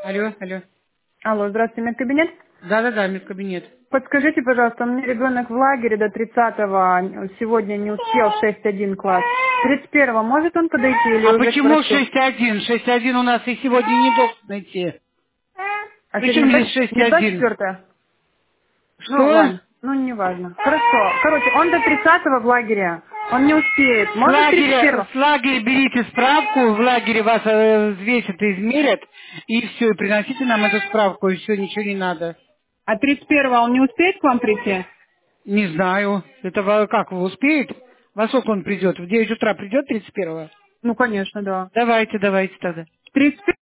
Алло, алло. Алло, здравствуйте, медкабинет. Да-да-да, медкабинет. Подскажите, пожалуйста, у меня ребенок в лагере до 30-го, сегодня не успел, 6-1 класс. 31-го может он подойти или А уже к почему врачу? 6-1? 6-1 у нас и сегодня не должен найти. А сегодня Причем здесь не 6-1? 24-е? Ну, Что? ладно, ну, неважно. Хорошо. Короче, он до 30-го в лагере, он не успеет. С Может лагеря, 31-го? с лагеря берите справку, в лагере вас взвесят и измерят, и все, и приносите нам эту справку, и все, ничего не надо. А 31-го он не успеет к вам прийти? Не знаю. Это как, вы успеет? Во сколько он придет? В 9 утра придет 31-го? Ну, конечно, да. Давайте, давайте тогда. 31